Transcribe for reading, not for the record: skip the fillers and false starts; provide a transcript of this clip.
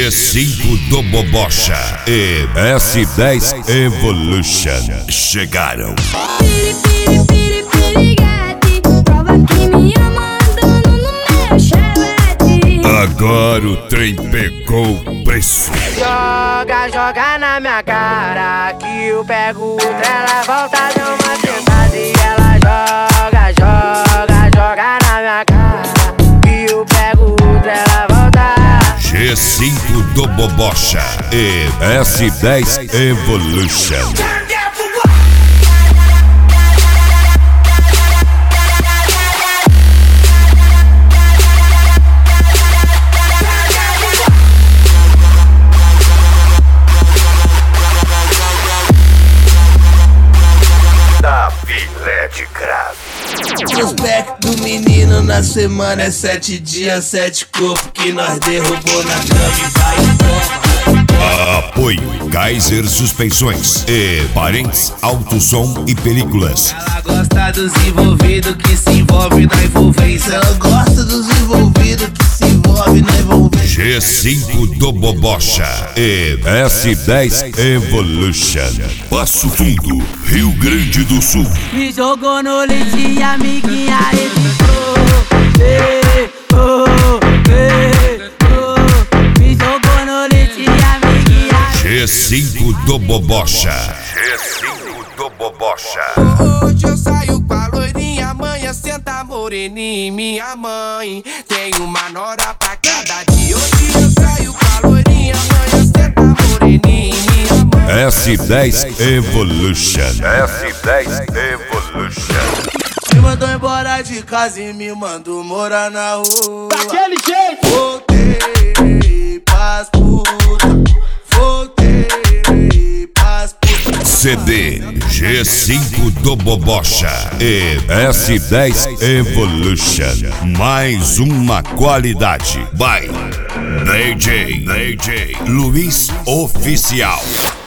G5 do Bobocha e S10 Evolution chegaram. Prova que me ama andando no meu chevette. Agora o trem pegou preço. Joga na minha cara que eu pego outra, ela volta, dá uma sentada e ela joga na minha cara que eu pego outra, ela volta. G5 do Bobocha e S10 Evolution. De crave. Os back do menino na semana é 7 dias, 7 corpos que nós derrubou na cama e vai e toma. Apoio Kaiser Suspensões e Parentes Autosom e Películas. Ela gosta dos envolvidos que se envolve na envolvência. Ela gosta dos envolvidos que se envolve na envolvência. G5 do Bobocha e S10 Evolution. Passo Fundo, Rio Grande do Sul. Me jogou no leite e a amiguinha registrou. Me jogou no leite e a amiguinha. G5 do Bobocha. G5 do Bobocha. Hoje eu saio com a loirinha, amanhã senta moreninha em minha mãe. Tem uma nora pra cada dia. Hoje eu saio com a loirinha, amanhã senta moreninha em minha mãe. S10 Evolution. S10 Evolution. Me mandou embora de casa e me mandou morar na rua. Daquele jeito. Voltei pras putas. Voltei pras putas. CD G5 do Bobocha e S10 Evolution. Mais uma qualidade. By DJ Luiz Oficial.